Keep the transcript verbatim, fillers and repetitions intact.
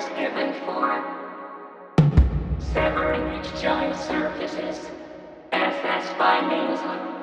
was given for severing its joint surfaces, as that's by nasal.